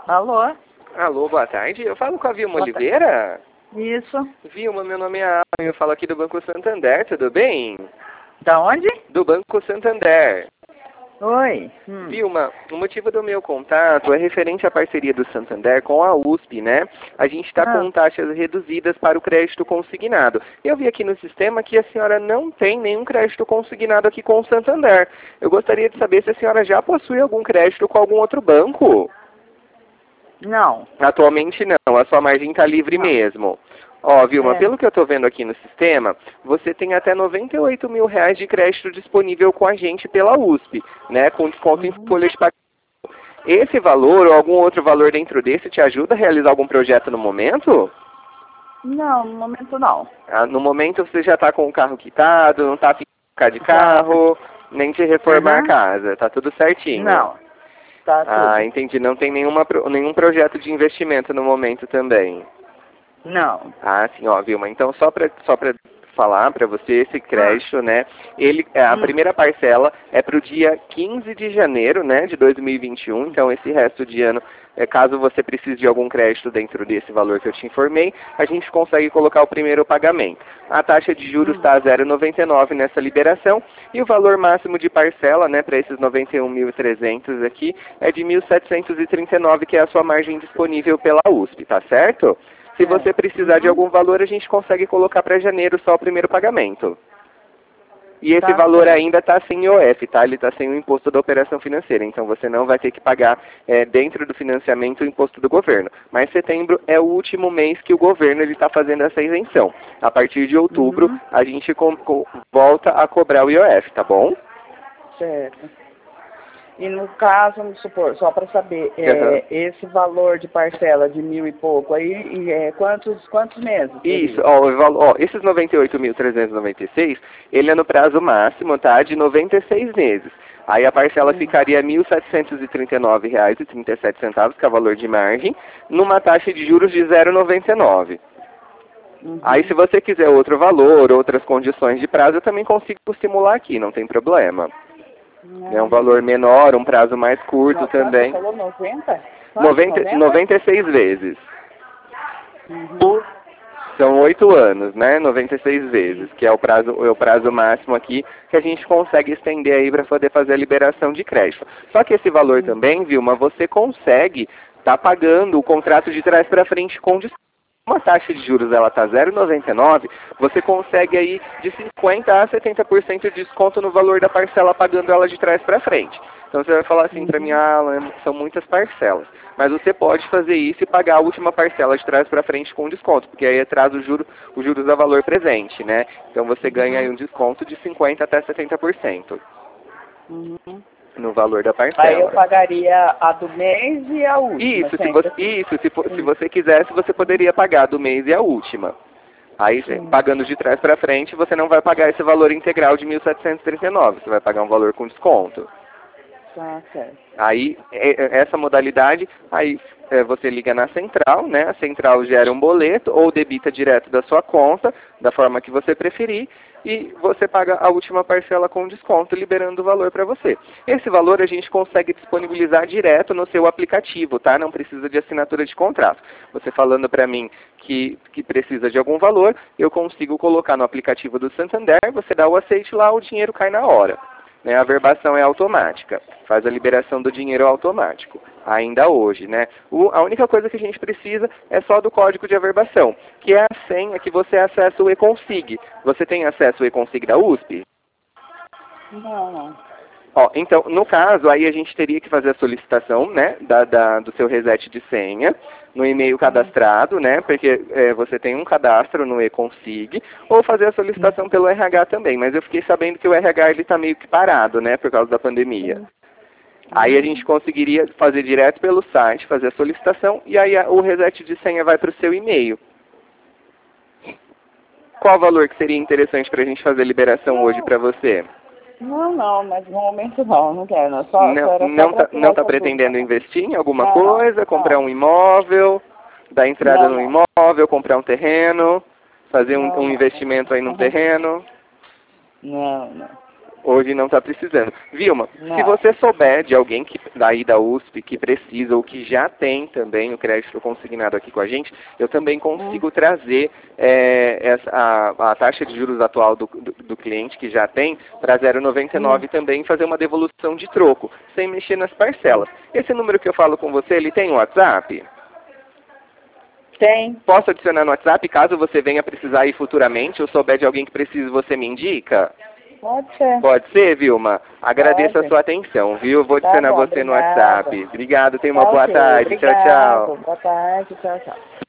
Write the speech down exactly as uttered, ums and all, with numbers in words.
Alô? Alô, boa tarde. Eu falo com a Vilma Boa Oliveira. Isso. Vilma, meu nome é Alan, eu falo aqui do Banco Santander, tudo bem? Da onde? Do Banco Santander. Oi. Hum. Vilma, o motivo do meu contato é referente à parceria do Santander com a U S P, né? A gente está Ah. com taxas reduzidas para o crédito consignado. Eu vi aqui no sistema que a senhora não tem nenhum crédito consignado aqui com o Santander. Eu gostaria de saber se a senhora já possui algum crédito com algum outro banco. Não. Atualmente não, a sua margem está livre Não. mesmo. Ó, Vilma, É. pelo que eu estou vendo aqui no sistema, você tem até noventa e oito mil reais de crédito disponível com a gente pela U S P, né? Com desconto em Uhum. folha de pagamento. Esse valor ou algum outro valor dentro desse te ajuda a realizar algum projeto no momento? Não, no momento não. Ah, no momento você já está com o carro quitado, não está afim de trocar de Já. carro, nem de reformar a Uhum. casa, tá tudo certinho. Não. Tá Ah, tudo. entendi. Não tem nenhuma, pro- nenhum projeto de investimento no momento também. Não. Ah, sim, ó, Vilma. Então, só para só para falar para você, esse Ah. crédito, né, ele, a Hum. primeira parcela é para o dia quinze de janeiro, né, de dois mil e vinte e um, então esse resto de ano, é, caso você precise de algum crédito dentro desse valor que eu te informei, a gente consegue colocar o primeiro pagamento. A taxa de juros Hum. está a zero vírgula noventa e nove nessa liberação, e o valor máximo de parcela, né, para esses noventa e um mil e trezentos aqui, é de mil setecentos e trinta e nove, que é a sua margem disponível pela U S P, tá certo? Se você É. precisar de Uhum. algum valor, a gente consegue colocar para janeiro só o primeiro pagamento. E esse Tá valor certo. ainda está sem I O F, tá? Ele está sem o imposto da operação financeira. Então você não vai ter que pagar é, dentro do financiamento o imposto do governo. Mas setembro é o último mês que o governo está fazendo essa isenção. A partir de outubro, Uhum. a gente com, com, volta a cobrar o I O F, tá bom? Certo. E no caso, vamos supor, só para saber, Aham. é, esse valor de parcela de mil e pouco aí, e, é, quantos, quantos meses Isso, seria? ó, o valo- ó, esses noventa e oito mil trezentos e noventa e seis, ele é no prazo máximo, tá, de noventa e seis meses. Aí a parcela Hum. ficaria mil setecentos e trinta e nove reais e trinta e sete centavos, que é o valor de margem, numa taxa de juros de zero vírgula noventa e nove. Uhum. Aí se você quiser outro valor, outras condições de prazo, eu também consigo simular aqui, não tem problema. É um valor menor, um prazo mais curto No, quanto você também. falou? noventa? Quanto? noventa, noventa? noventa e seis vezes. Uhum. São oito anos, né? noventa e seis vezes, que é o prazo, é o prazo máximo aqui que a gente consegue estender aí para poder fazer a liberação de crédito. Só que esse valor Uhum. também, Vilma, você consegue estar pagando o contrato de trás para frente com desconto. Como a taxa de juros ela está zero vírgula noventa e nove, você consegue aí de cinquenta a setenta por cento de desconto no valor da parcela pagando ela de trás para frente. Então você vai falar assim para mim, Uhum. ah, Alan, são muitas parcelas. Mas você pode fazer isso e pagar a última parcela de trás para frente com desconto, porque aí traz o juro, os juros a valor presente, né? Então você ganha aí um desconto de cinquenta até setenta por cento Uhum. no valor da Aí eu parcela. pagaria a do mês e a última, Isso, se sempre você, assim. isso, se, fo- se Sim. você quisesse, você poderia pagar do mês e a última. Aí, Sim. pagando de trás para frente, você não vai pagar esse valor integral de mil setecentos e trinta e nove, você vai pagar um valor com desconto. Tá certo. Aí, é- é- essa modalidade, aí é, você liga na central, né? A central gera um boleto ou debita direto da sua conta, da forma que você preferir, e você paga a última parcela com desconto, liberando o valor para você. Esse valor a gente consegue disponibilizar direto no seu aplicativo, tá? Não precisa de assinatura de contrato. Você falando para mim que, que precisa de algum valor, eu consigo colocar no aplicativo do Santander, você dá o aceite lá, o dinheiro cai na hora. Né, a verbação é automática, faz a liberação do dinheiro automático, ainda hoje. Né? O, a única coisa que a gente precisa é só do código de averbação, que é a senha que você acessa o eConsig. Você tem acesso ao eConsig da U S P? Não, não. Ó, então, no caso, aí a gente teria que fazer a solicitação, né, da, da- do seu reset de senha, no e-mail cadastrado, né, porque é, você tem um cadastro no eConsig, ou fazer a solicitação pelo R H também, mas eu fiquei sabendo que o R H ele está meio que parado, né, por causa da pandemia. Sim. Aí a Uhum. gente conseguiria fazer direto pelo site, fazer a solicitação, e aí a- o reset de senha vai para o seu e-mail. Qual o valor que seria interessante para a gente fazer a liberação hoje para você? Não, não, mas no momento não, não quero. Não. Só, Não, só era só não para tá, tirar não tá essa pretendendo dúvida. investir em alguma Não, não, coisa, comprar não. um imóvel, dar entrada Não, no não. imóvel, comprar um terreno, fazer um, Não, um não. investimento aí num terreno? Não, não. Hoje não está precisando. Vilma, Não. se você souber de alguém que, daí da U S P que precisa ou que já tem também o crédito consignado aqui com a gente, eu também consigo hum. trazer é, essa, a, a taxa de juros atual do, do, do cliente que já tem para zero vírgula noventa e nove hum. também e fazer uma devolução de troco, sem mexer nas parcelas. Esse número que eu falo com você, ele tem WhatsApp? Tem. Posso adicionar no WhatsApp caso você venha precisar ir futuramente ou souber de alguém que precise, você me indica? Pode ser. Pode ser, Vilma? Agradeço Pode. a sua atenção, viu? Vou Tá adicionar bom, você obrigada. no WhatsApp. Obrigado, tenha uma Tá boa okay. tarde. Obrigado. Tchau, tchau. Boa tarde, tchau, tchau.